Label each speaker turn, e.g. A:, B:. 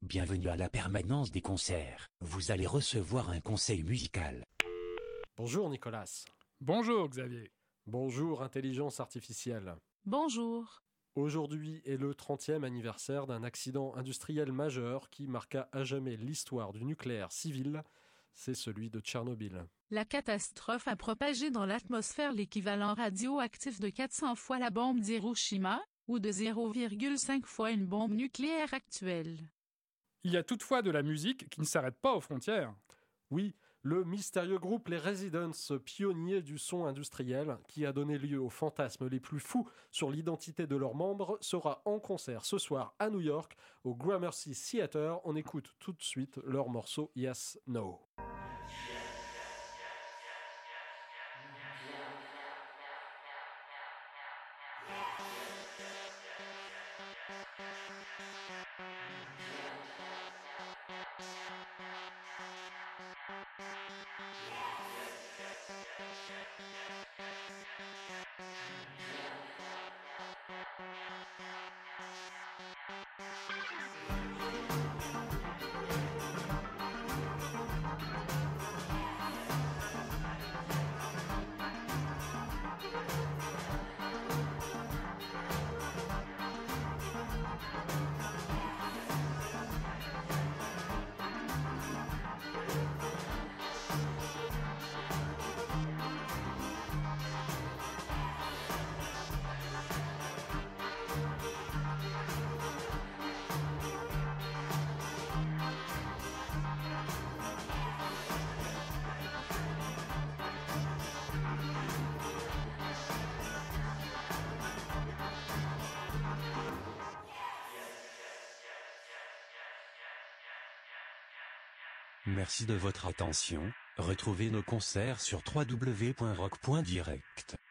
A: Bienvenue à la permanence des concerts. Vous allez recevoir un conseil musical.
B: Bonjour Nicolas.
C: Bonjour Xavier.
B: Bonjour intelligence artificielle.
D: Bonjour.
B: Aujourd'hui est le 30e anniversaire d'un accident industriel majeur qui marqua à jamais l'histoire du nucléaire civil. C'est celui de Tchernobyl.
D: La catastrophe a propagé dans l'atmosphère l'équivalent radioactif de 400 fois la bombe d'Hiroshima, ou de 0,5 fois une bombe nucléaire actuelle.
C: Il y a toutefois de la musique qui ne s'arrête pas aux frontières.
B: Oui, le mystérieux groupe Les Residents, pionniers du son industriel, qui a donné lieu aux fantasmes les plus fous sur l'identité de leurs membres, sera en concert ce soir à New York, au Gramercy Theatre. On écoute tout de suite leur morceau Yes, No.
A: Merci de votre attention. Retrouvez nos concerts sur www.rock.direct.